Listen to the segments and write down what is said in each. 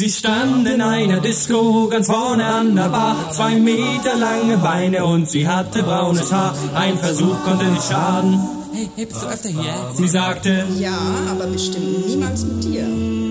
Sie stand in einer Disco ganz vorne an der Bar, 2 Meter lange Beine und sie hatte braunes Haar. Ein Versuch konnte nicht schaden. Hey, bist du öfter hier? Sie sagte, ja, aber bestimmt niemals mit dir.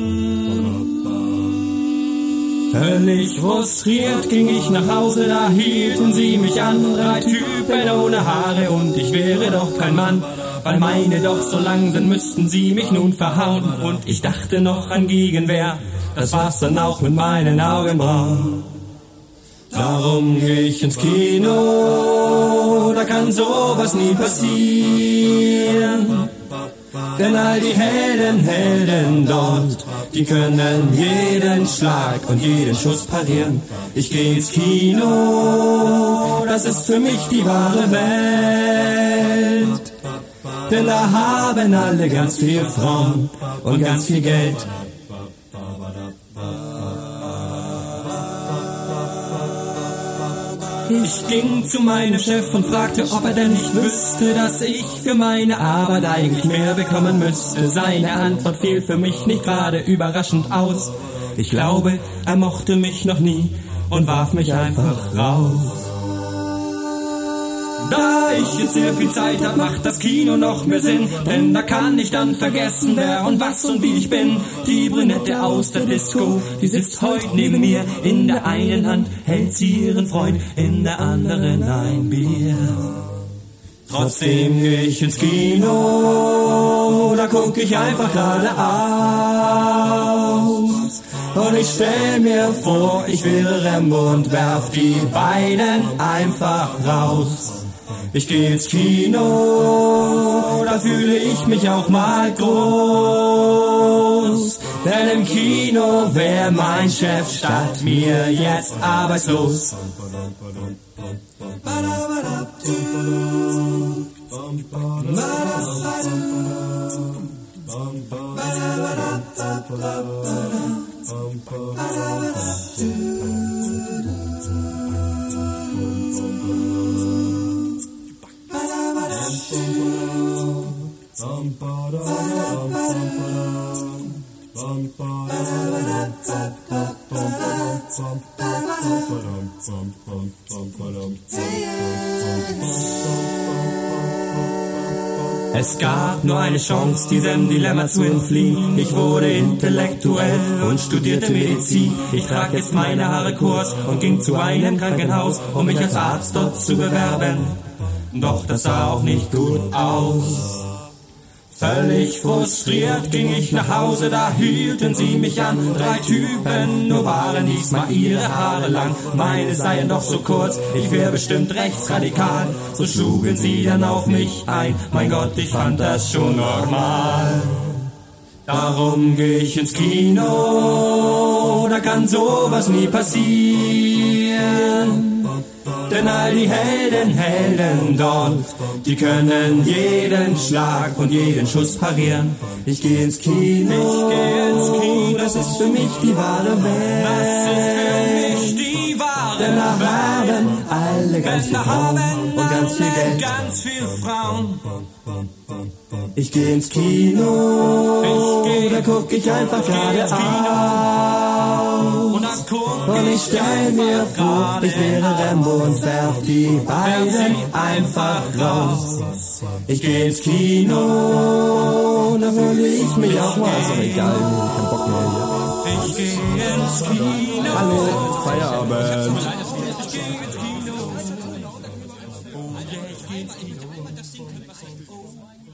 Völlig frustriert ging ich nach Hause, da hielten sie mich an. 3 Typen ohne Haare und ich wäre doch kein Mann. Weil meine doch so lang sind, müssten sie mich nun verhauen. Und ich dachte noch an Gegenwehr, das war's dann auch mit meinen Augenbrauen. Darum geh ich ins Kino, da kann sowas nie passieren. Denn all die Helden dort, die können jeden Schlag und jeden Schuss parieren. Ich geh ins Kino, das ist für mich die wahre Welt. Denn da haben alle ganz viel Frauen und ganz viel Geld. Ich ging zu meinem Chef und fragte, ob er denn nicht wüsste, dass ich für meine Arbeit eigentlich mehr bekommen müsste. Seine Antwort fiel für mich nicht gerade überraschend aus. Ich glaube, er mochte mich noch nie und warf mich einfach raus. Da ich jetzt sehr viel Zeit hab, macht das Kino noch mehr Sinn, denn da kann ich dann vergessen, wer und was und wie ich bin. Die Brünette aus der Disco, die sitzt heute neben mir. In der einen Hand hält sie ihren Freund, in der anderen ein Bier. Trotzdem geh ich ins Kino, da guck ich einfach geradeaus. Und ich stell mir vor, ich wäre Rambo und werf die beiden einfach raus. Ich geh ins Kino, da fühle ich mich auch mal groß. Denn im Kino wär mein Chef statt mir jetzt arbeitslos. Es gab nur eine Chance, diesem Dilemma zu entfliehen. Ich wurde intellektuell und studierte Medizin. Ich trag jetzt meine Haare kurz und ging zu einem Krankenhaus, um mich als Arzt dort zu bewerben. Doch das sah auch nicht gut aus. Völlig frustriert ging ich nach Hause, da hielten sie mich an. 3 Typen, nur waren diesmal ihre Haare lang. Meine seien doch so kurz, ich wär bestimmt rechtsradikal. So schlugen sie dann auf mich ein, mein Gott, ich fand das schon normal. Darum geh ich ins Kino, da kann sowas nie passieren. Denn all die Helden dort, die können jeden Schlag und jeden Schuss parieren. Ich geh ins Kino, das ist für mich die wahre Welt. Das ist für mich die wahre Welt. Denn da haben alle ganz viel Frauen und ganz viel Geld. Ich geh ins Kino, da guck ich einfach geradeaus. Und ich stell mir vor, ich wäre Rambo und werf die beiden einfach raus. Ich geh ins Kino, da fühle ich mich auch mal. Ist doch egal, kein Bock mehr hier. Ich geh ins Kino. Hallo, Feierabend. Ich geh ins Kino.